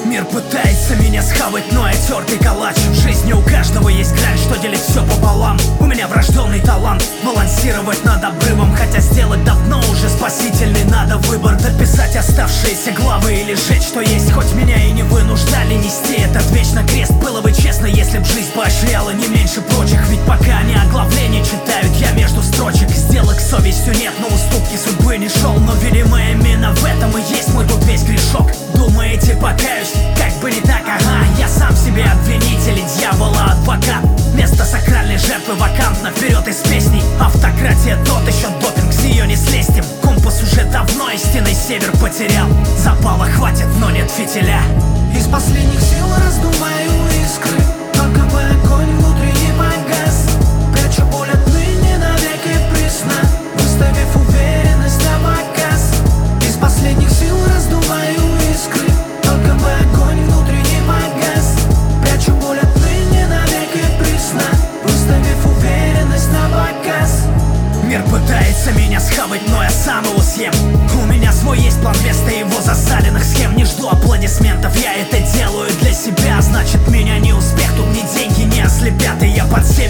Мир пытается меня схавать, но я тёртый калач. В жизни у каждого есть грань, что делит все пополам. У меня врожденный талант балансировать над обрывом, хотя сделать давно уже спасительный надо выбор. Дописать оставшиеся главы или сжечь, что есть. Хоть меня и не вынуждали нести этот вечно крест. Было бы честно, если б жизнь поощряла не меньше прочих. Ведь пока они оглавление читают, я между строчек. Сделок с совестью нет, но уступки судьбы не шел. Но видимо именно в этом и есть мой тут весь грешок. Думаете, покаюсь? Как бы не так, ага. Я сам себе обвинитель и дьявола адвокат. Место сакральной жертвы вакантно, вперед из песней. Автократия тот еще допинг, с нее не слезть им. Компас уже давно истинный север потерял. Запала хватит, но нет фитиля. Из последних сил раздуваю искры, только бы огонь внутри не погас. Прячу боль отныне навеки присно, выставив уверенность на показ. Из последних сил раздуваю искры, только бы огонь внутри не погас. Прячу боль отныне навеки присно, выставив уверенность на показ. Мир пытается меня схавать, но я сам его съем. У меня свой есть план вместо его засаленных схем. Не жду аплодисментов, я это делаю для себя. Значит, меня не успех, тут ни деньги не ослепят. И я под север